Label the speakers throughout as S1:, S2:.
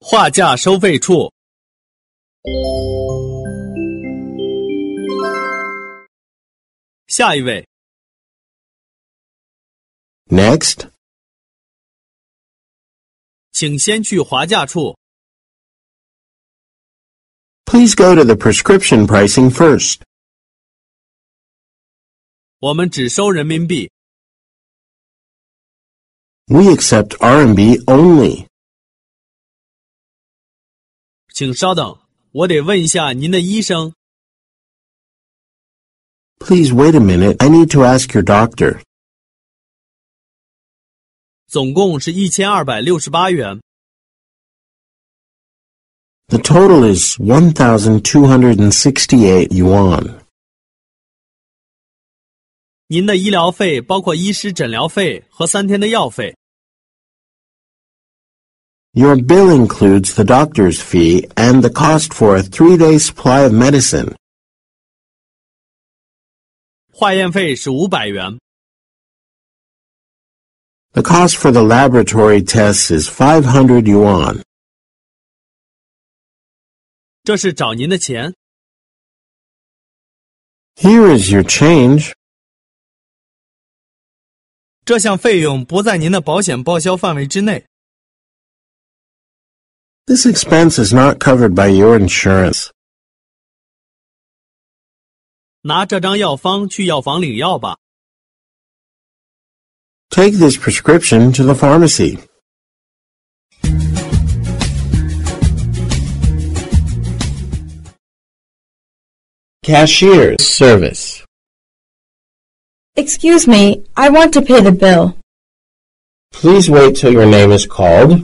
S1: 画价收费处。下一位。
S2: Next,
S1: 请先去划价处。
S2: please go to the prescription pricing first.
S1: 我们只收人民币。
S2: We accept RMB only.
S1: 请稍等，我得问一下您的医生。
S2: Please wait a minute, I need to ask your doctor.
S1: 总共是1268元。
S2: The total is 1,268 yuan.
S1: 您的医疗费包括医师诊疗费和3天的药费。
S2: Your bill includes the doctor's fee and the cost for a 3-day supply of medicine.
S1: 化验费是500元。
S2: The cost for the laboratory tests is 500 yuan.
S1: 这是找您的钱。
S2: Here is your change.
S1: 这项费用不在您的保险报销范围之内。
S2: This expense is not covered by your insurance.
S1: 拿这张药方去药房领药吧。
S2: Take this prescription to the pharmacy. Cashier's service.
S3: Excuse me, I want to pay the bill.
S2: Please wait till your name is called.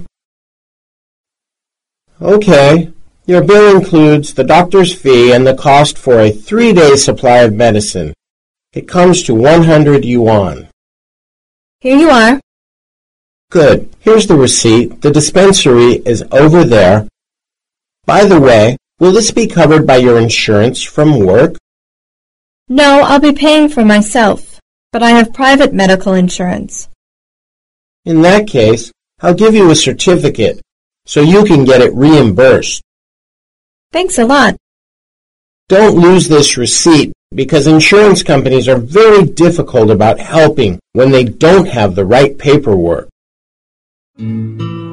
S2: Okay. Your bill includes the doctor's fee and the cost for a 3-day supply of medicine. It comes to 100 yuan.
S3: Here you are.
S2: Good. Here's the receipt. The dispensary is over there. By the way, will this be covered by your insurance from work?
S3: No, I'll be paying for myself, but I have private medical insurance.
S2: In that case, I'll give you a certificate so you can get it reimbursed.
S3: Thanks a lot.
S2: Don't lose this receipt because insurance companies are very difficult about helping when they don't have the right paperwork.